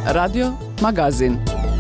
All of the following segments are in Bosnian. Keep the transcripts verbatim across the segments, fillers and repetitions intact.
Radio Magazin.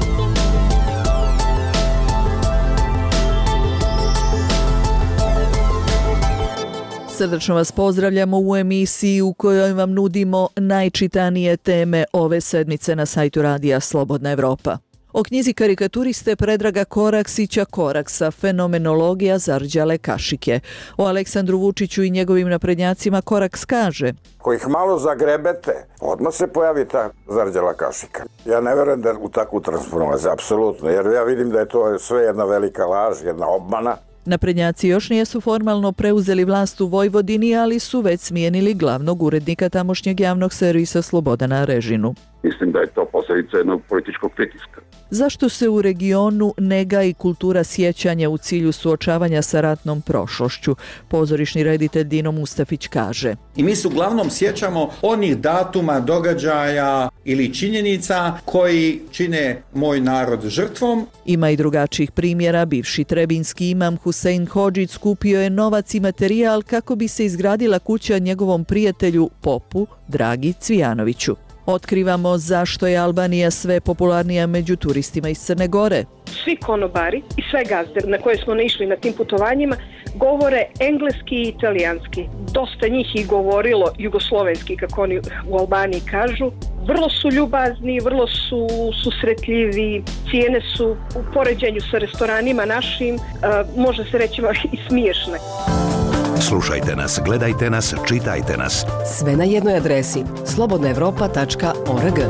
Srdačno vas pozdravljamo u emisiji u kojoj vam nudimo najčitanije teme ove sedmice na sajtu Radija Slobodna Evropa. O knjizi karikaturiste Predraga Koraksića Koraksa, fenomenologija zarđale kašike. O Aleksandru Vučiću i njegovim naprednjacima Koraks kaže: Ko ih malo zagrebete, odmah se pojavi ta zarđala kašika. Ja ne verujem da u takvu transformaciju, apsolutno, jer ja vidim da je to sve jedna velika laž, jedna obmana. Naprednjaci još nijesu formalno preuzeli vlast u Vojvodini, ali su već smijenili glavnog urednika tamošnjeg javnog servisa Slobodana Režinu. Mislim da je to posljedica jednog političkog pritiska. Zašto se u regionu nega i kultura sjećanja u cilju suočavanja sa ratnom prošlošću? Pozorišni reditelj Dino Mustafić kaže: I mi se uglavnom sjećamo onih datuma, događaja ili činjenica koji čine moj narod žrtvom. Ima i drugačijih primjera. Bivši trebinski imam Husein Hodžić skupio je novac i materijal kako bi se izgradila kuća njegovom prijatelju popu Dragi Cvijanoviću. Otkrivamo zašto je Albanija sve popularnija među turistima iz Crne Gore. Svi konobari i sve gazde na koje smo naišli na tim putovanjima govore engleski i italijanski. Dosta njih i govorilo jugoslovenski, kako oni u Albaniji kažu. Vrlo su ljubazni, vrlo su susretljivi, cijene su u poređenju sa restoranima našim, može se reći i smiješne. Slušajte nas, gledajte nas, čitajte nas. Sve na jednoj adresi slobodna evropa tačka org.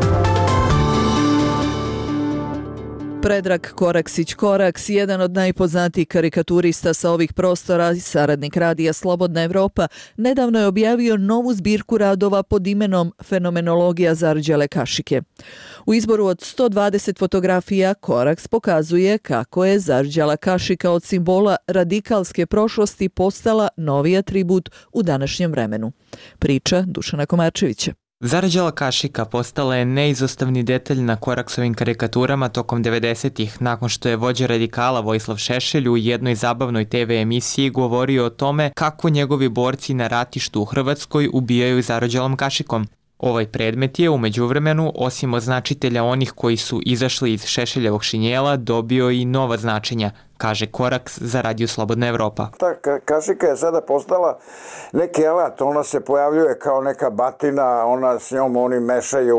Predrag Koraksić Koraks, jedan od najpoznatijih karikaturista sa ovih prostora i saradnik Radija Slobodna Evropa, nedavno je objavio novu zbirku radova pod imenom Fenomenologija zarđale kašike. U izboru od sto dvadeset fotografija Koraks pokazuje kako je zarđala kašika od simbola radikalske prošlosti postala novi atribut u današnjem vremenu. Priča Dušana Komarčevića. Zarđala kašika postala je neizostavni detalj na Koraksovim karikaturama tokom devedesetih, nakon što je vođa radikala Vojislav Šešelj u jednoj zabavnoj te ve emisiji govorio o tome kako njegovi borci na ratištu u Hrvatskoj ubijaju zarđalom kašikom. Ovaj predmet je, u međuvremenu, osim označitelja onih koji su izašli iz Šešeljevog šinjela, dobio i nova značenja, kaže Koraks za Radio Slobodna Evropa. Ta ka- kašika je sada postala neki alat, ona se pojavljuje kao neka batina, ona s njom oni mešaju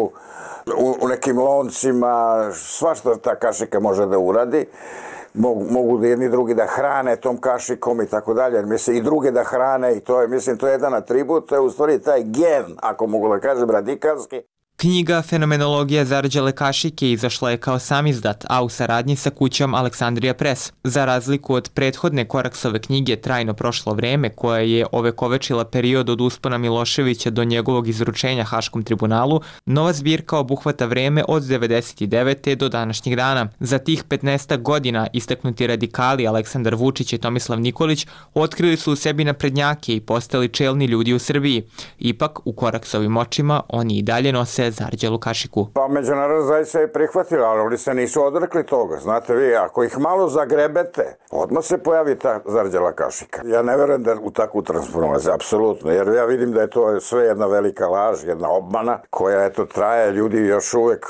u, u nekim loncima, svašta ta kašika može da uradi. Mogu, mogu da jedni drugi da hrane tom kašikom i tako dalje, mislim i druge da hrane i to je, mislim, to je jedan atribut, to je u stvari taj gen, ako mogu da kažem, radikalski. Knjiga Fenomenologija zarđale kašike izašla je kao samizdat, a u saradnji sa kućom Aleksandrija Press. Za razliku od prethodne Koraksove knjige Trajno prošlo vreme, koja je ovekovečila period od uspona Miloševića do njegovog izručenja Haškom tribunalu, nova zbirka obuhvata vreme od devedeset devete do današnjeg dana. Za tih petnaestak godina istaknuti radikali Aleksandar Vučić i Tomislav Nikolić otkrili su u sebi naprednjake i postali čelni ljudi u Srbiji. Ipak, u Koraksovim očima oni i dalje nose zarđalu kašiku. Pa međunarodna zajednica je prihvatila, ali oni se nisu odrekli toga. Znate vi, ako ih malo zagrebete, odmah se pojavi ta zarđala kašika. Ja ne verujem da u takvu transformaciju, apsolutno, jer ja vidim da je to sve jedna velika laž, jedna obmana, koja eto traje, ljudi još uvek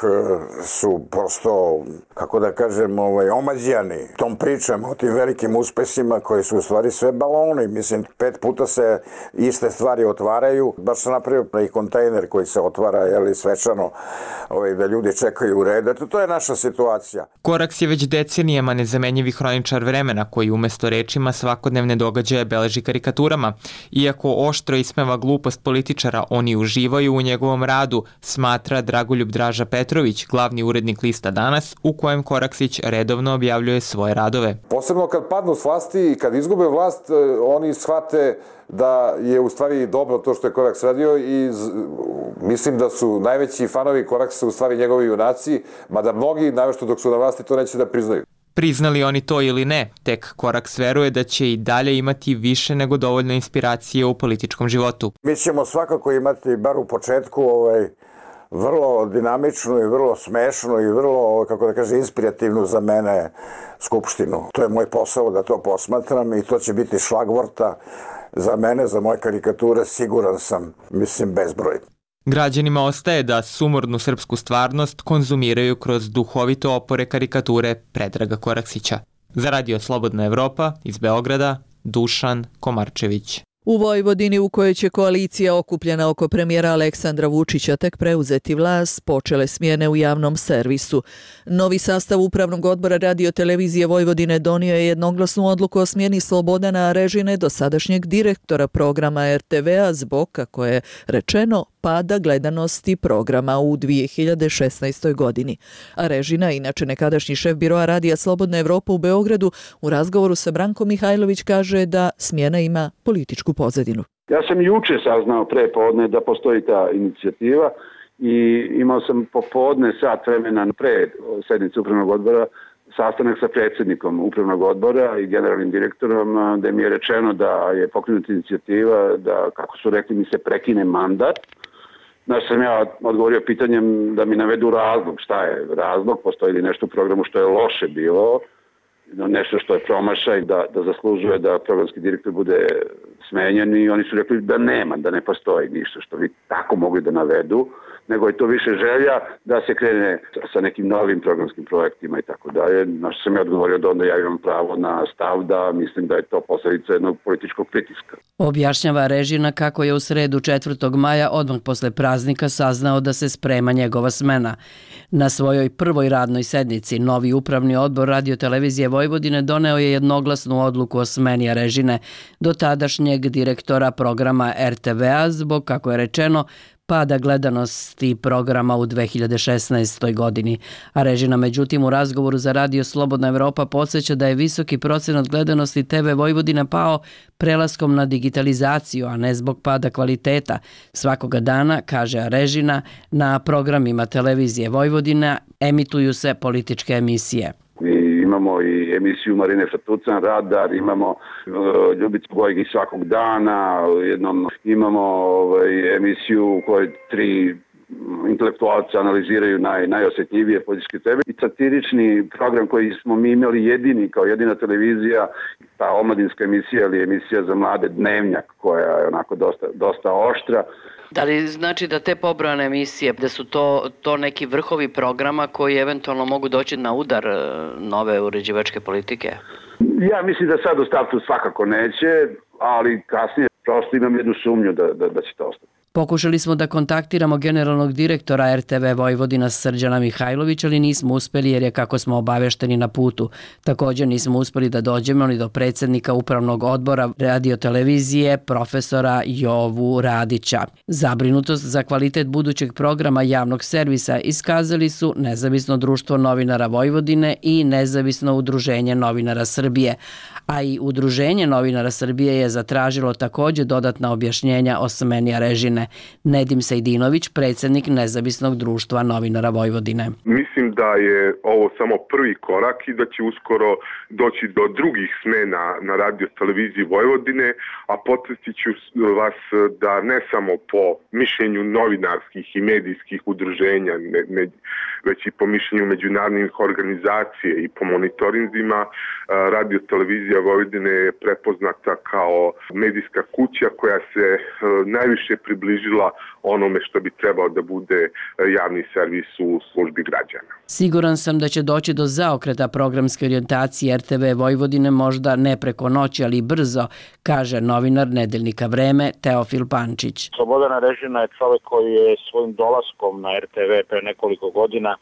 su prosto, kako da kažem, ovaj, omađijani tom pričam o tim velikim uspesima koji su u stvari sve baloni. Mislim, pet puta se iste stvari otvaraju, baš sam napravio i kontejner koji se otvara, jeli, svečano, ovaj, da ljudi čekaju u redu. Eto, to je naša situacija. Koraks je već decenijama nezamenjivi hroničar vremena koji umesto rečima svakodnevne događaje beleži karikaturama. Iako oštro ismeva glupost političara, oni uživaju u njegovom radu, smatra Dragoljub Draža Petrović, glavni urednik lista Danas, u kojem Koraksić redovno objavljuje svoje radove. Posebno kad padnu s vlasti i kad izgube vlast, oni shvate da je u stvari dobro to što je Koraks radio i mislim da su najveći fanovi Koraksa u stvari njegovi junaci, mada mnogi, navešto dok su na vlasti, to neće da priznaju. Priznali oni to ili ne, tek Koraks veruje da će i dalje imati više nego dovoljno inspiracije u političkom životu. Mi ćemo svakako imati, bar u početku, ovaj, vrlo dinamičnu i vrlo smešnu i vrlo, kako da kaže, inspirativnu za mene skupštinu. To je moj posao da to posmatram i to će biti šlagvorta za mene, za moje karikature, siguran sam, mislim, bezbroj. Građanima ostaje da sumornu srpsku stvarnost konzumiraju kroz duhovito opore karikature Predraga Koraksića. Za Radio Slobodna Evropa iz Beograda, Dušan Komarčević. U Vojvodini, u kojoj će koalicija okupljena oko premijera Aleksandra Vučića tek preuzeti vlast, počele smjene u javnom servisu. Novi sastav Upravnog odbora Radio Televizije Vojvodine donio je jednoglasnu odluku o smjeni Slobodana Arežine, dosadašnjeg direktora programa er te ve-a, zbog, kako je rečeno, pada gledanosti programa u dvije hiljade šesnaestoj. godini. Arežina, inače nekadašnji šef biroa Radija Slobodna Evropa u Beogradu, u razgovoru sa Brankom Mihajlović kaže da smjena ima političku pozadinu. Ja sam juče saznao pre podne da postoji ta inicijativa i imao sam popodne sat vremena pre sednice Upravnog odbora sastanak sa predsjednikom Upravnog odbora i generalnim direktorom, gde mi je rečeno da je pokrenuta inicijativa da, kako su rekli, mi se prekine mandat. Znaš, sam ja odgovorio pitanjem da mi navedu razlog. Šta je razlog? Postoji li nešto u programu što je loše bilo? Nešto što je promašaj, da, da zaslužuje da programski direktor bude smenjen, i oni su rekli da nema, da ne postoji ništa što bi tako mogli da navedu, nego je to više želja da se krene sa nekim novim programskim projektima i tako dalje. Na što sam ja odgovorio da onda ja imam pravo na stav da mislim da je to posljedica jednog političkog pritiska. Objašnjava Arežina kako je u sredu četvrtog maja odmah posle praznika saznao da se sprema njegova smena. Na svojoj prvoj radnoj sednici novi upravni odbor Radio Televizije Vojvodine doneo je jednoglasnu odluku o smeni Arežine, do tadašnjeg direktora programa er te ve-a, zbog, kako je rečeno, pada gledanosti programa u dve hiljade šesnaestoj. godini. Arežina, međutim, u razgovoru za Radio Slobodna Evropa podsjeća da je visoki procenat gledanosti te ve Vojvodina pao prelaskom na digitalizaciju, a ne zbog pada kvaliteta. Svakoga dana, kaže Arežina, na programima Televizije Vojvodina emituju se političke emisije. Mi imamo i emisiju Marine Fatucan, Radar, imamo uh, Ljubicu Gojgić svakog dana, jednom imamo ovaj, emisiju u kojoj tri intelektualca analiziraju naj, najosjetljivije političke teme. I satirični program koji smo mi imali jedini, kao jedina televizija, ta omladinska emisija ili emisija za mlade, Dnevnjak, koja je onako dosta, dosta oštra. Da li znači da te pobrojane emisije, da su to, to neki vrhovi programa koji eventualno mogu doći na udar nove uređivačke politike? Ja mislim da sad u startu svakako neće, ali kasnije prosto imam jednu sumnju da, da, da će to ostati. Pokušali smo da kontaktiramo generalnog direktora er te ve Vojvodina Srđana Mihajlovića, ali nismo uspeli jer je, kako smo obavešteni, na putu. Također nismo uspeli da dođemo ni do predsjednika Upravnog odbora Radio Televizije, profesora Jovu Radića. Zabrinutost za kvalitet budućeg programa javnog servisa iskazali su Nezavisno društvo novinara Vojvodine i Nezavisno udruženje novinara Srbije, a i Udruženje novinara Srbije je zatražilo također dodatna objašnjenja o smeni Arežine. Nedim Sejdinović, predsjednik Nezavisnog društva novinara Vojvodine. Mislim da je ovo samo prvi korak i da će uskoro doći do drugih smena na Radio Televiziji Vojvodine, a podsjetit ću vas da ne samo po mišljenju novinarskih i medijskih udruženja, ne, ne, već i po mišljenju međunarodnih organizacija i po monitorinzima, Radio Televizija Vojvodine je prepoznata kao medijska kuća koja se najviše približila onome što bi trebao da bude javni servis u službi građana. Siguran sam da će doći do zaokreta programske orijentacije er te ve Vojvodine, možda ne preko noći, ali brzo, kaže novinar Nedeljnika Vreme Teofil Pančić. Slobodan Arežina je čovjek koji je svojim dolaskom na er te ve pre nekoliko godina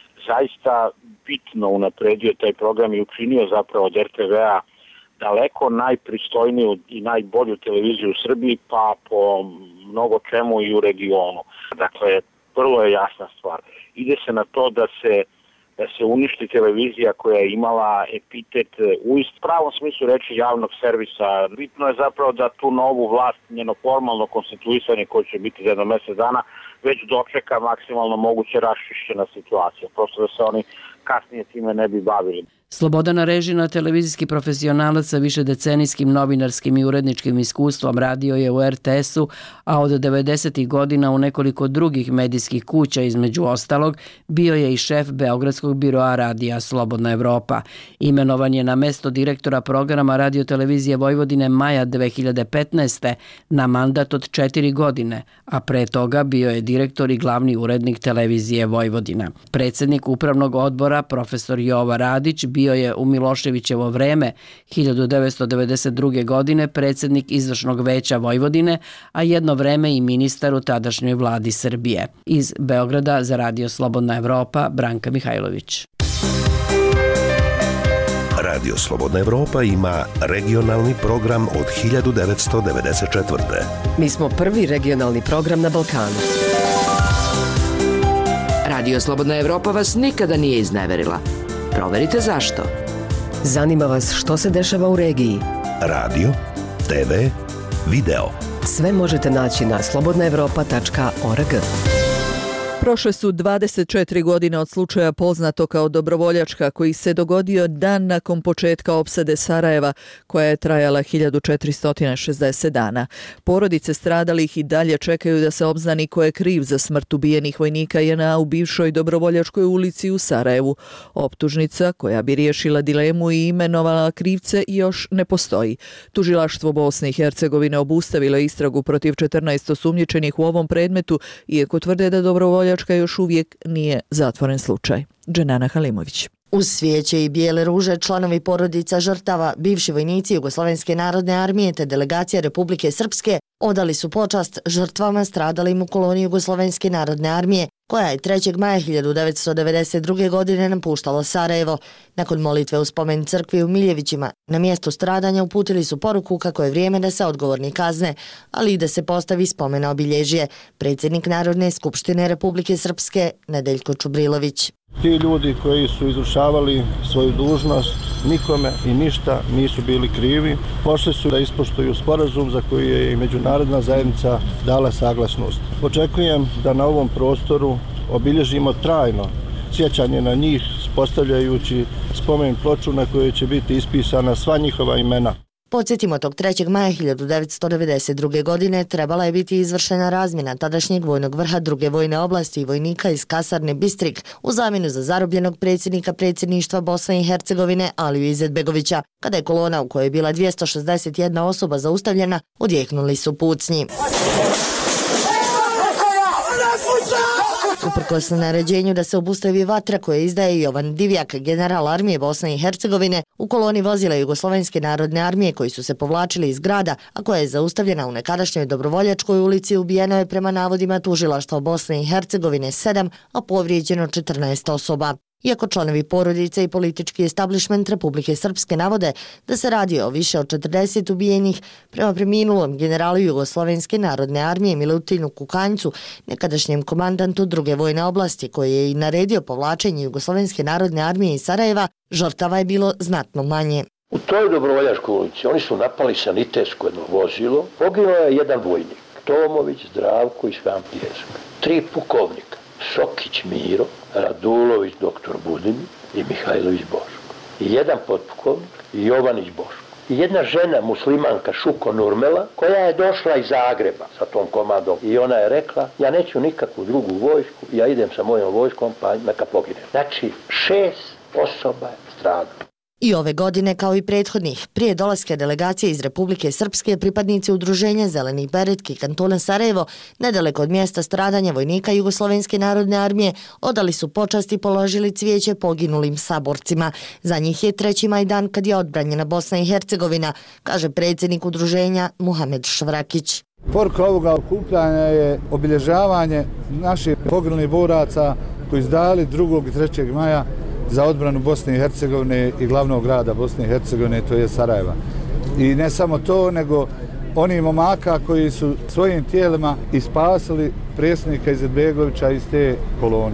zaista bitno unapredio taj program i učinio zapravo od er te ve-a daleko najpristojniju i najbolju televiziju u Srbiji, pa po mnogo čemu i u regionu. Dakle, vrlo je jasna stvar. Ide se na to da se, da se uništi televizija koja je imala epitet u pravom smislu reči javnog servisa. Bitno je zapravo da tu novu vlast, njeno formalno konstituisanje koje će biti za jedno mjesec dana, već dočeka maksimalno moguće raščišćena situacija. Prosto da se oni kasnije time ne bi bavili. Slobodana Režina, televizijski profesionalac sa višedecenijskim novinarskim i uredničkim iskustvom, radio je u er te esu, a od devedesetih godina u nekoliko drugih medijskih kuća, između ostalog, bio je i šef Beogradskog biroa radija Slobodna Evropa. Imenovan je na mesto direktora programa radiotelevizije Vojvodine maja dve hiljade petnaeste. na mandat od četiri godine, a pre toga bio je direktor i glavni urednik televizije Vojvodina. Predsjednik upravnog odbora, profesor Jova Radić, bio je u Miloševićevo vreme hiljadu devetsto devedeset druge. godine predsjednik izvršnog veća Vojvodine, a jedno vreme i ministar u tadašnjoj vladi Srbije. Iz Beograda za Radio Slobodna Evropa, Branka Mihajlović. Radio Slobodna Evropa ima regionalni program od hiljadu devetsto devedeset četvrte. Mi smo prvi regionalni program na Balkanu. Radio Slobodna Evropa vas nikada nije izneverila. Proverite zašto. Zanima vas što se dešava u regiji. Radio, te ve, video. Sve možete naći na slobodna evropa tačka org. Prošle su dvadeset četiri godine od slučaja poznato kao Dobrovoljačka, koji se dogodio dan nakon početka opsade Sarajeva, koja je trajala hiljadu četiristo šezdeset dana. Porodice stradalih i dalje čekaju da se obznani ko je kriv za smrt ubijenih vojnika je na u bivšoj Dobrovoljačkoj ulici u Sarajevu. Optužnica koja bi riješila dilemu i imenovala krivce još ne postoji. Tužilaštvo Bosne i Hercegovine obustavilo istragu protiv četrnaest osumnjičenih u ovom predmetu, iako tvrde da Dobrovoljačka još uvijek nije zatvoren slučaj. Dženana Halimović. Uz svijeće i bijele ruže članovi porodica žrtava, bivši vojnici Jugoslovenske narodne armije te delegacija Republike Srpske odali su počast žrtvama stradalim u koloni Jugoslovenske narodne armije, koja je trećeg maja hiljadu devetsto devedeset druge. godine napuštala Sarajevo. Nakon molitve u spomen crkvi u Miljevićima, na mjestu stradanja uputili su poruku kako je vrijeme da se odgovorni kazne, ali i da se postavi spomena obilježje. Predsjednik Narodne skupštine Republike Srpske Nedeljko Čubrilović. Ti ljudi koji su izvršavali svoju dužnost nikome i ništa nisu bili krivi. Pošli su da ispoštuju sporazum za koji je i međunarodna zajednica dala saglasnost. Očekujem da na ovom prostoru obilježimo trajno sjećanje na njih, postavljajući spomen ploču na kojoj će biti ispisana sva njihova imena. Podsjetimo, tog trećeg maja hiljadu devetsto devedeset druge. godine trebala je biti izvršena razmjena tadašnjeg vojnog vrha druge vojne oblasti i vojnika iz kasarne Bistrik u zamjenu za zarobljenog predsjednika predsjedništva Bosne i Hercegovine Aliju Izetbegovića. Kada je kolona u kojoj je bila dvjesto šezdeset jedna osoba zaustavljena, odjehnuli su pucnji. Uprkos naređenju da se obustavi vatra koje izdaje Jovan Divjak, general armije Bosne i Hercegovine, u koloni vozila Jugoslovenske narodne armije koji su se povlačili iz grada, a koja je zaustavljena u nekadašnjoj Dobrovoljačkoj ulici, ubijeno je prema navodima tužilaštva Bosne i Hercegovine sedam, a povrijeđeno četrnaest osoba. Iako članovi porodice i politički establishment Republike Srpske navode da se radi o više od četrdeset ubijenih, prema preminulom generalu Jugoslovenske narodne armije Milutinu Kukanjcu, nekadašnjem komandantu druge vojne oblasti koji je i naredio povlačenje Jugoslovenske narodne armije iz Sarajeva, žrtava je bilo znatno manje. U toj Dobrovoljačkoj ulici oni su napali sanitetsko jedno vozilo, poginuo je jedan vojnik, Tomović, Zdravko i Svan Pjesak, tri pukovnika, Sokić Miro, Radulović doktor Budin i Mihajlović Boško. I jedan potpukovnik i Jovanić Boško. I jedna žena muslimanka Šuko Nurmela koja je došla iz Zagreba sa tom komadom i ona je rekla ja neću nikakvu drugu vojsku, ja idem sa mojom vojskom pa neka poginem. Znači šest osoba je stradalo. I ove godine, kao i prethodnih, prije dolaska delegacije iz Republike Srpske, pripadnici udruženja Zeleni beretki kantona Sarajevo, nedaleko od mjesta stradanja vojnika Jugoslovenske narodne armije, odali su počast i položili cvijeće poginulim saborcima. Za njih je treći maj dan kad je odbranjena Bosna i Hercegovina, kaže predsjednik udruženja Muhamed Švrakić. Poruka ovoga okupljanja je obilježavanje naših poginulih boraca koji su dali drugog i trećeg maja za odbranu Bosne i Hercegovine i glavnog grada Bosne i Hercegovine, to je Sarajeva. I ne samo to, nego oni momaka koji su svojim tijelima ispasili predsjednika Izetbegovića iz te kolone.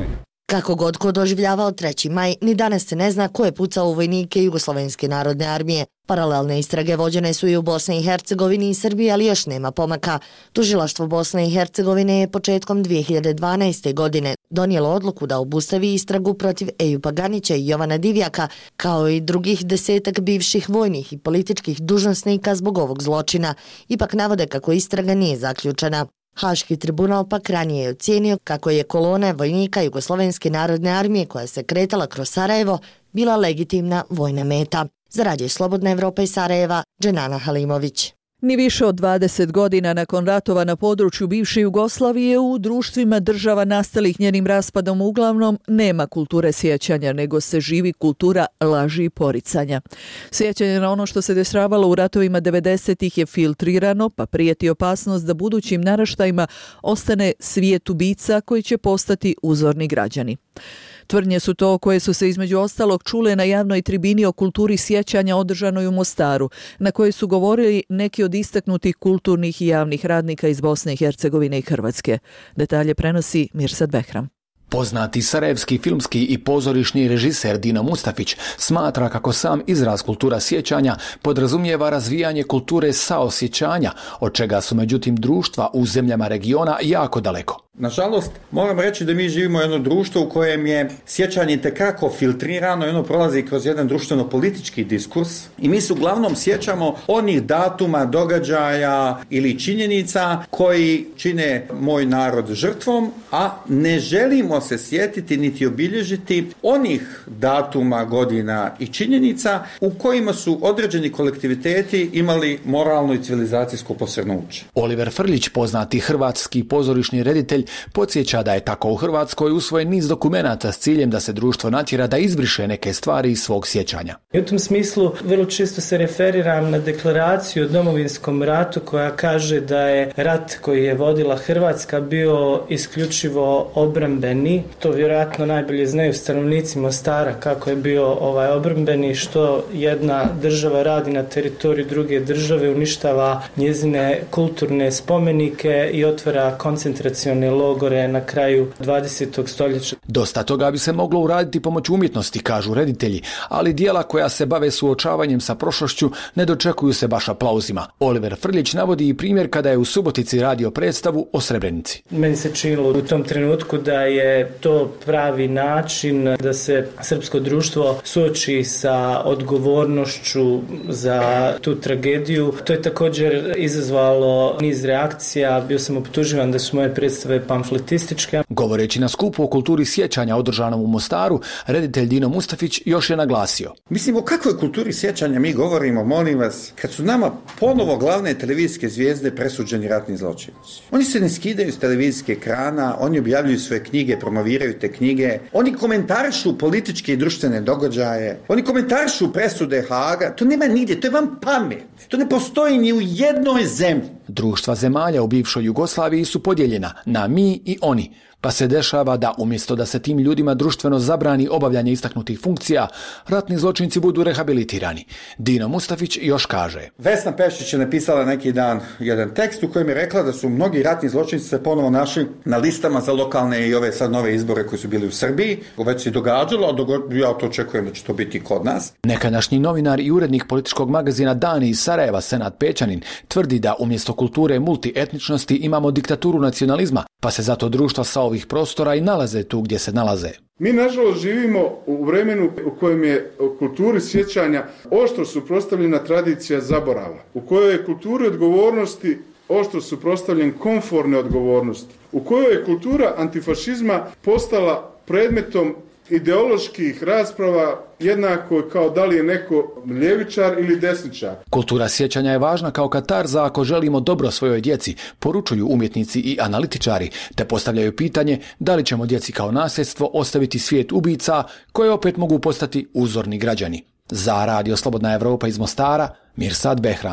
Kako god ko doživljavao treći maj, ni danas se ne zna ko je pucao u vojnike Jugoslovenske narodne armije. Paralelne istrage vođene su i u Bosni i Hercegovini i Srbiji, ali još nema pomaka. Tužilaštvo Bosne i Hercegovine je početkom dvije hiljade dvanaeste. godine donijelo odluku da obustavi istragu protiv Ejupa Ganića i Jovana Divjaka, kao i drugih desetak bivših vojnih i političkih dužnosnika zbog ovog zločina. Ipak navode kako istraga nije zaključena. Haški tribunal pak ranije je ocijenio kako je kolona vojnika Jugoslovenske narodne armije koja se kretala kroz Sarajevo bila legitimna vojna meta. Za Radio Slobodna Evropa iz Sarajeva, Dženana Halimović. Ni više od dvadeset godina nakon ratova na području bivše Jugoslavije u društvima država nastalih njenim raspadom uglavnom nema kulture sjećanja, nego se živi kultura laži i poricanja. Sjećanje na ono što se dešavalo u ratovima devedesetih je filtrirano, pa prijeti opasnost da budućim naraštajima ostane svijet ubica koji će postati uzorni građani. Tvrdnje su to koje su se između ostalog čule na javnoj tribini o kulturi sjećanja održanoj u Mostaru, na kojoj su govorili neki od istaknutih kulturnih i javnih radnika iz Bosne i Hercegovine i Hrvatske. Detalje prenosi Mirsad Behram. Poznati sarajevski filmski i pozorišni režiser Dino Mustafić smatra kako sam izraz kultura sjećanja podrazumijeva razvijanje kulture saosjećanja, od čega su međutim društva u zemljama regiona jako daleko. Nažalost, moram reći da mi živimo u jedno društvo u kojem je sjećanje itekako filtrirano i ono prolazi kroz jedan društveno-politički diskurs i mi se uglavnom sjećamo onih datuma, događaja ili činjenica koji čine moj narod žrtvom, a ne želimo se sjetiti niti obilježiti onih datuma, godina i činjenica u kojima su određeni kolektiviteti imali moralno i civilizacijsko posrnuće. Oliver Frljić, poznati hrvatski pozorišni reditelj, podsjeća da je tako u Hrvatskoj usvojen niz dokumenata s ciljem da se društvo natjera da izbriše neke stvari iz svog sjećanja. I u tom smislu vrlo često se referiram na deklaraciju o Domovinskom ratu koja kaže da je rat koji je vodila Hrvatska bio isključivo obrambeni. To vjerojatno najbolje znaju stanovnici Mostara kako je bio ovaj obrambeni, što jedna država radi na teritoriju druge države, uništava njezine kulturne spomenike i otvara koncentracione logore na kraju dvadesetog stoljeća. Dosta toga bi se moglo uraditi pomoću umjetnosti, kažu reditelji, ali dijela koja se bave suočavanjem sa prošlošću ne dočekuju se baš aplauzima. Oliver Frljić navodi i primjer kada je u Subotici radio predstavu o Srebrenici. Meni se činilo u tom trenutku da je to pravi način da se srpsko društvo suoči sa odgovornošću za tu tragediju. To je također izazvalo niz reakcija. Bio sam optuživan da su moje predstave pamfletističke. Govoreći na skupu o kulturi sjećanja održanom u Mostaru, reditelj Dino Mustafić još je naglasio. Mislim, o kakvoj kulturi sjećanja mi govorimo, molim vas, kad su nama ponovo glavne televizijske zvijezde presuđeni ratni zločinci. Oni se ne skidaju s televizijske ekrana, oni objavljuju svoje knjige, promoviraju te knjige, oni komentarišu političke i društvene događaje, oni komentarišu presude Haga, to nema nigdje, to je vam pamet. To ne postoji ni u jednoj zemlji. Društva zemalja u bivšoj Jugoslaviji su podijeljena na mi i oni, pa se dešava da umjesto da se tim ljudima društveno zabrani obavljanje istaknutih funkcija, ratni zločinci budu rehabilitirani. Dino Mustafić još kaže. Vesna Pešić je napisala neki dan jedan tekst u kojem je rekla da su mnogi ratni zločinci se ponovo našli na listama za lokalne i ove sad nove izbore koji su bili u Srbiji. Već se događalo, a ja to očekujem da će to biti kod nas. Nekadašnji novinar i urednik političkog magazina Dani iz Sarajeva, Senad Pećanin, tvrdi da umjesto kulture multietničnosti imamo diktaturu nacionalizma, pa se zato društva sa ovih prostora i nalaze tu gdje se nalaze. Mi nažalost živimo u vremenu u kojem je u kulturi sjećanja oštro suprotstavljena tradicija zaborava, u kojoj je kulturi odgovornosti oštro suprotstavljen komforne odgovornosti, u kojoj je kultura antifašizma postala predmetom ideoloških rasprava jednako kao da li je neko ljevičar ili desničar. Kultura sjećanja je važna kao katarza ako želimo dobro svojoj djeci, poručuju umjetnici i analitičari, te postavljaju pitanje da li ćemo djeci kao nasljedstvo ostaviti svijet ubica koje opet mogu postati uzorni građani. Za Radio Slobodna Evropa iz Mostara, Mirsad Behram.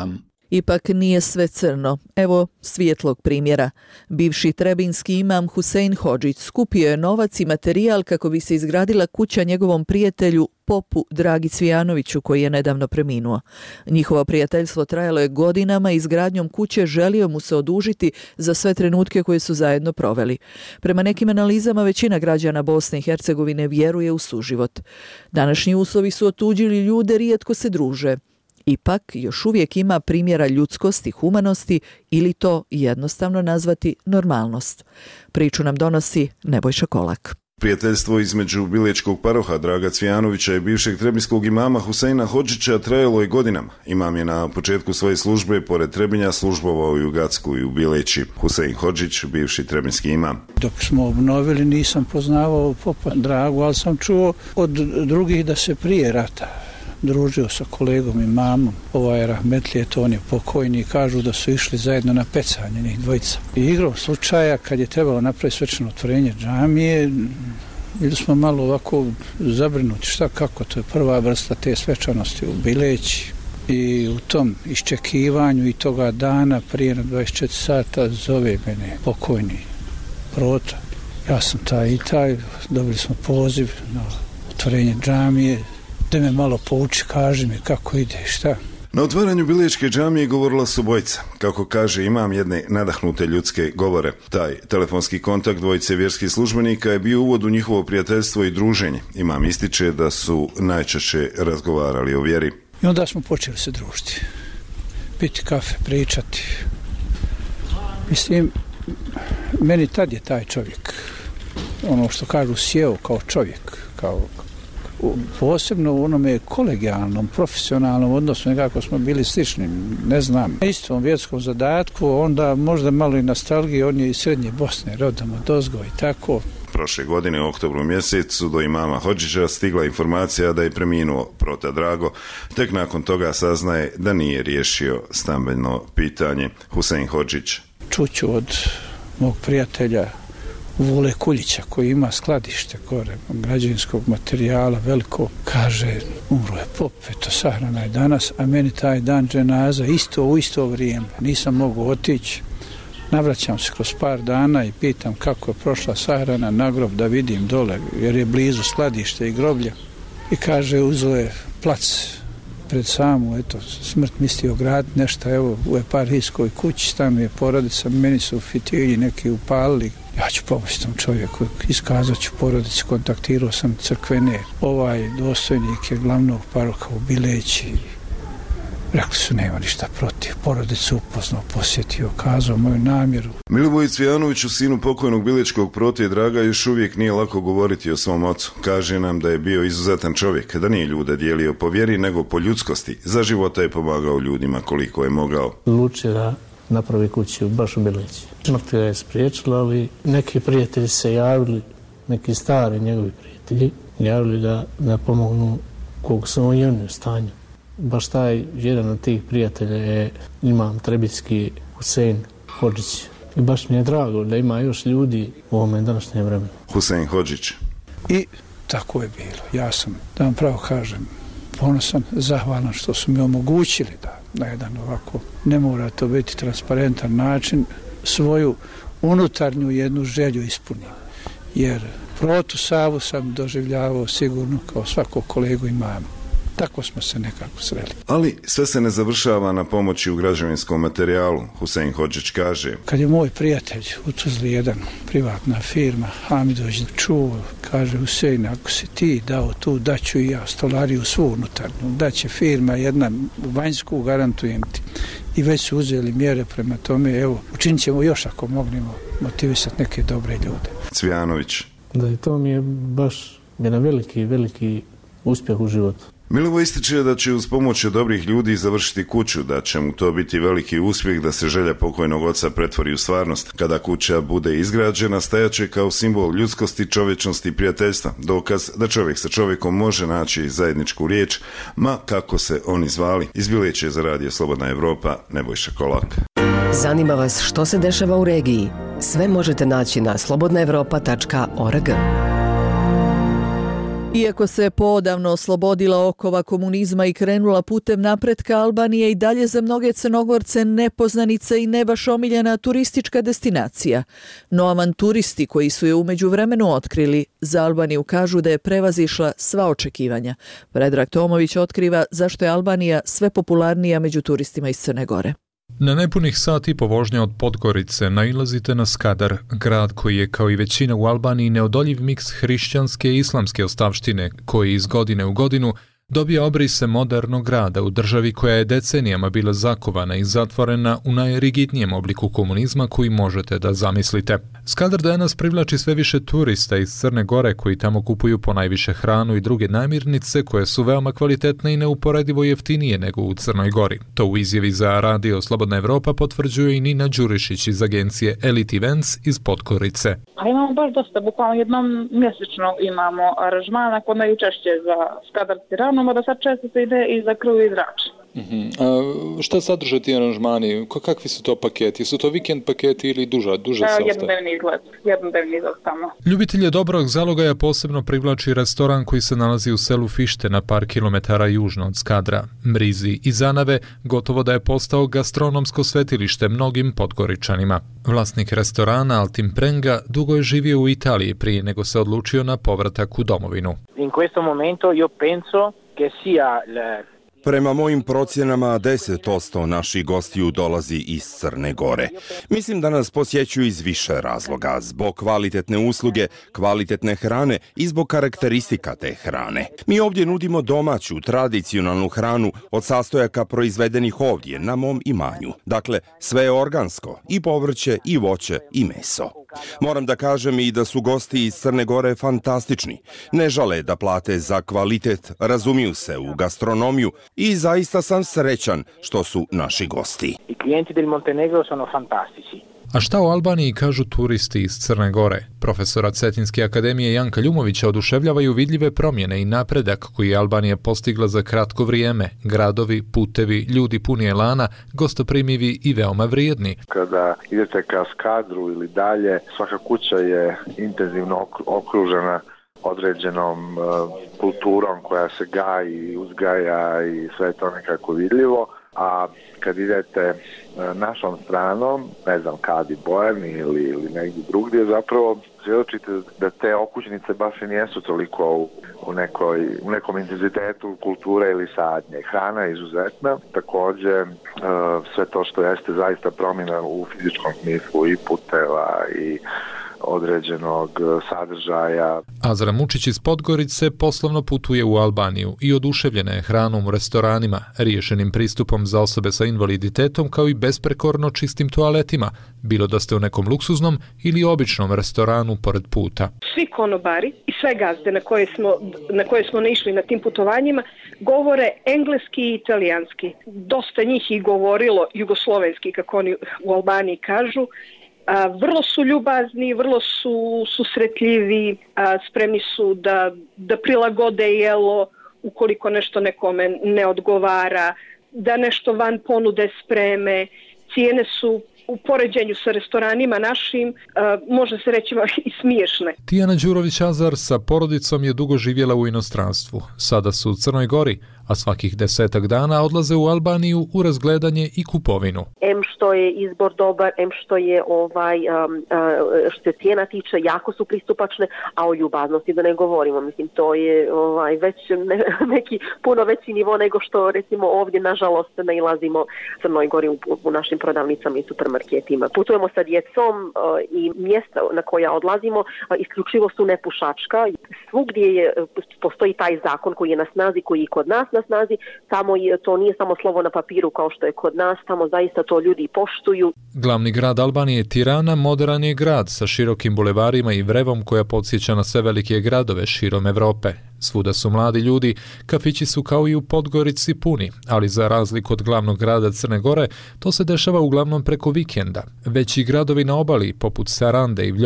Ipak nije sve crno. Evo svijetlog primjera. Bivši trebinski imam Husein Hodžić skupio je novac i materijal kako bi se izgradila kuća njegovom prijatelju popu Dragi Cvijanoviću koji je nedavno preminuo. Njihovo prijateljstvo trajalo je godinama i izgradnjom kuće želio mu se odužiti za sve trenutke koje su zajedno proveli. Prema nekim analizama većina građana Bosne i Hercegovine vjeruje u suživot. Današnji uslovi su otuđili ljude, rijetko se druže. Ipak još uvijek ima primjera ljudskosti, humanosti ili to jednostavno nazvati normalnost. Priču nam donosi Nebojša Kolak. Prijateljstvo između bilečkog paroha Draga Cvijanovića i bivšeg trebinskog imama Huseina Hodžića trajalo je godinama. Imam je na početku svoje službe pored Trebinja službovao u Gacku i u Bileći. Husein Hodžić, bivši trebinski imam. Dok smo obnovili nisam poznavao popa Dragu, ali sam čuo od drugih da se prije rata družio sa kolegom imamom. Ovaj rahmetli je to, on je pokojni, kažu da su išli zajedno na pecanje njih dvojica. I igrom slučaja kad je trebalo napraviti svečano otvorenje džamije, bili smo malo ovako zabrinuti šta kako, to je prva vrsta te svečanosti u Bileći. I u tom iščekivanju i toga dana prije na dvadeset četiri sata zove mene pokojni Prota. Ja sam taj i taj, dobili smo poziv na otvorenje džamije, da me malo pouči, kaži mi kako ide i šta. Na otvaranju Bilečke džamije govorila su bojica. Kako kaže imam jedne nadahnute ljudske govore. Taj telefonski kontakt dvojice vjerskih službenika je bio uvod u njihovo prijateljstvo i druženje. Imam ističe da su najčešće razgovarali o vjeri. I onda smo počeli se družiti. Piti kafe, pričati. Mislim, meni tad je taj čovjek, ono što kažu, sjeo kao čovjek, kao posebno u onome kolegijalnom, profesionalnom odnosu, nekako smo bili slični, ne znam, na istom vjerskom zadatku, onda možda malo i nostalgije, on je iz Srednje Bosne, rodom od ozgo i tako. Prošle godine u oktobru mjesecu do imama Hodžića stigla informacija da je preminuo Prota Drago, tek nakon toga saznaje da nije riješio stambeno pitanje. Husein Hodžić. Čuću od mog prijatelja Vule Kuljića koji ima skladište gore građevinskog materijala veliko, kaže umro je pop, eto sahrana je danas, a meni taj dan dženaza isto u isto vrijeme, nisam mogu otići. Navraćam se kroz par dana i pitam kako je prošla sahrana na grob da vidim dole jer je blizu skladište i groblja i kaže uzeo je plac pred samu, eto, smrt mislio graditi nešto, evo, u eparhijskoj kući, tamo je porodica, meni su fitilji neki upalili, ja ću pomoći tom čovjeku, iskazat ću porodici, kontaktirao sam crkvene, ovaj dostojnik je glavnog paroha u Bileći, rekli su nema ništa protiv, porodicu upoznao, posjetio, kazao moju namjeru. Milivoju Cvijanoviću, sinu pokojnog bilečkog Prote Draga, još uvijek nije lako govoriti o svom ocu. Kaže nam da je bio izuzetan čovjek, da nije ljude dijelio po vjeri, nego po ljudskosti. Za života je pomagao ljudima koliko je mogao. Luči da napravi kuću baš u Bileći. Smrt ga je spriječila, ali neki prijatelji se javili, neki stari njegovi prijatelji, javili da, da pomognu koliko sam i oni u stanju. Baš taj jedan od tih prijatelja je imam trebinski Husein Hodžić. I baš mi je drago da ima još ljudi u ovome današnjem vremenu. Husein Hodžić. I tako je bilo. Ja sam, da vam pravo kažem, ponosan, zahvalan što su mi omogućili da na jedan ovako, ne mora to biti transparentan način, svoju unutarnju jednu želju ispunim. Jer Protu Savu sam doživljavao sigurno kao svakog kolegu imam. Tako smo se nekako sreli. Ali sve se ne završava na pomoći u građevinskom materijalu. Husein Hodžić kaže. Kad je moj prijatelj u Tuzli jedan privatna firma, Hamidović čuo, kaže Husein, ako si ti dao tu, daću i ja stolariju svu unutarnju, daće firma jedna vanjsku, garantujem ti. I već su uzeli mjere prema tome, evo, učinit ćemo još ako mognemo motivisati neke dobre ljude. Cvijanović. Da i to mi je baš jedan veliki, veliki uspjeh u životu. Milivo ističe da će uz pomoć dobrih ljudi završiti kuću, da će mu to biti veliki uspjeh da se želja pokojnog oca pretvori u stvarnost. Kada kuća bude izgrađena, stajaće kao simbol ljudskosti, čovječnosti i prijateljstva. Dokaz da čovjek sa čovjekom može naći zajedničku riječ, ma kako se oni zvali. Iz Bileće za radio Slobodna Evropa, Nebojša Kolak. Zanima vas što se dešava u regiji? Sve možete naći na slobodna evropa tačka org. Iako se poodavno oslobodila okova komunizma i krenula putem napretka, Albanija i dalje za mnoge Crnogorce nepoznanica i ne baš omiljena turistička destinacija. No avanturisti koji su je u međuvremenu otkrili, za Albaniju kažu da je prevazišla sva očekivanja. Predrag Tomović otkriva zašto je Albanija sve popularnija među turistima iz Crne Gore. Na nepunih sat i po vožnje od Podgorice nailazite na Skadar, grad koji je kao i većina u Albaniji neodoljiv miks hrišćanske i islamske ostavštine, koji iz godine u godinu dobija obrise modernog grada u državi koja je decenijama bila zakovana i zatvorena u najrigidnijem obliku komunizma koji možete da zamislite. Skadar danas privlači sve više turista iz Crne Gore koji tamo kupuju ponajviše hranu i druge namirnice koje su veoma kvalitetne i neuporedivo jeftinije nego u Crnoj Gori. To u izjavi za Radio Slobodna Evropa potvrđuje i Nina Đurišić iz agencije Elite Events iz Podgorice. A imamo baš dosta, bukvalno jednom mjesečno imamo aranžmana kod najčešće za Skadar Tiranu, da sad često se ide i za Krv i Drač. Uh-huh. A šta sadrže ti aranžmani? Kakvi su to paketi? Su to vikend paketi ili duža, duže se ostaje? Jednodnevni izlet, jednodnevni izlet tamo. Ljubitelje dobrog zalogaja posebno privlači restoran koji se nalazi u selu Fište na par kilometara južno od Skadra. Mrizi i zanave, gotovo da je postao gastronomsko svetilište mnogim Podgoričanima. Vlasnik restorana Altim Prenga dugo je živio u Italiji prije nego se odlučio na povratak u domovinu. In questo momento io penso che sia le Prema mojim procjenama deset posto naših gostiju dolazi iz Crne Gore. Mislim da nas posjećuju iz više razloga, zbog kvalitetne usluge, kvalitetne hrane i zbog karakteristika te hrane. Mi ovdje nudimo domaću, tradicionalnu hranu od sastojaka proizvedenih ovdje na mom imanju. Dakle, sve je organsko, i povrće, i voće, i meso. Moram da kažem i da su gosti iz Crne Gore fantastični. Ne žale da plate za kvalitet, razumiju se u gastronomiju i zaista sam srećan što su naši gosti. I klijenti del Montenegro sono fantastici. A šta o Albaniji kažu turisti iz Crne Gore? Profesora Cetinske akademije Janka Ljumovića oduševljavaju vidljive promjene i napredak koji je Albanija postigla za kratko vrijeme. Gradovi, putevi, ljudi puni elana, gostoprimivi i veoma vrijedni. Kada idete ka Skadru ili dalje, svaka kuća je intenzivno okružena određenom uh, kulturom koja se gaji i uzgaja i sve to nekako vidljivo. A kad idete našom stranom, ne znam, Kadi Bojani ili, ili negdje drugdje, zapravo svjedočite da te okućnice baš i nijesu toliko u, u, nekoj, u nekom intenzitetu kulture ili sadnje. Hrana je izuzetna, također sve to što jeste zaista promjena u fizičkom smislu i puteva i određenog sadržaja. Azra Mučić iz Podgorice poslovno putuje u Albaniju i oduševljena je hranom u restoranima, riješenim pristupom za osobe sa invaliditetom kao i besprekorno čistim toaletima, bilo da ste u nekom luksuznom ili običnom restoranu pored puta. Svi konobari i sve gazde na koje smo, na koje smo naišli na tim putovanjima govore engleski i italijanski. Dosta njih i govorilo jugoslovenski, kako oni u Albaniji kažu. A, vrlo su ljubazni, vrlo su susretljivi, a, spremni su da, da prilagode jelo ukoliko nešto nekome ne odgovara, da nešto van ponude spreme. Cijene su u poređenju sa restoranima našim, a, može se reći i smiješne. Tijana Đurović-Azar sa porodicom je dugo živjela u inostranstvu. Sada su u Crnoj Gori, a svakih desetak dana odlaze u Albaniju u razgledanje i kupovinu. Em što je izbor dobar, em što je ovaj, um, uh, što se cijena tiče, jako su pristupačne, a o ljubaznosti da ne govorimo. Mislim, to je ovaj, već ne, neki puno veći nivo nego što recimo ovdje, nažalost, nailazimo u Crnoj Gori u, u našim prodavnicama i supermarketima. Putujemo sa djecom uh, i mjesta na koja odlazimo uh, isključivo su nepušačka. Svugdje je, postoji taj zakon koji je na snazi, koji je kod nas na snazi, samo je, to nije samo slovo na papiru kao što je kod nas, tamo zaista to ljudi poštuju. Glavni grad Albanije, Tirana, moderan je grad sa širokim bulevarima i vrevom koja podsjeća na sve velike gradove širom Evrope. Svuda su mladi ljudi, kafići su kao i u Podgorici puni, ali za razliku od glavnog grada Crne Gore, to se dešava uglavnom preko vikenda. Veći gradovi na obali, poput Sarande i Vljore,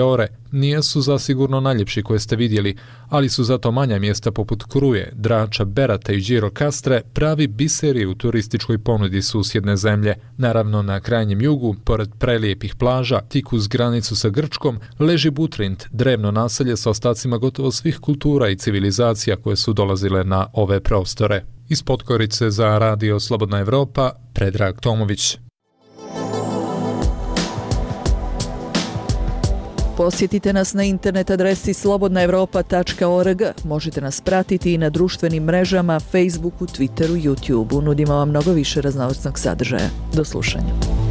nijesu zasigurno najljepši koje ste vidjeli, ali su zato manja mjesta poput Kruje, Drača, Berata i Đirokastre pravi biseri u turističkoj ponudi susjedne zemlje. Naravno, na krajnjem jugu, pored prelijepih plaža, tik uz granicu sa Grčkom, leži Butrint, drevno naselje sa ostacima gotovo svih kultura i civilizacija koje su dolazile na ove prostore. Iz Podgorice za Radio Slobodna Evropa, Predrag Tomović. Posjetite nas na internet adresi slobodna evropa tačka org. Možete nas pratiti i na društvenim mrežama, Facebooku, Twitteru, YouTubeu. Nudimo vam mnogo više raznovrsnog sadržaja. Do slušanja.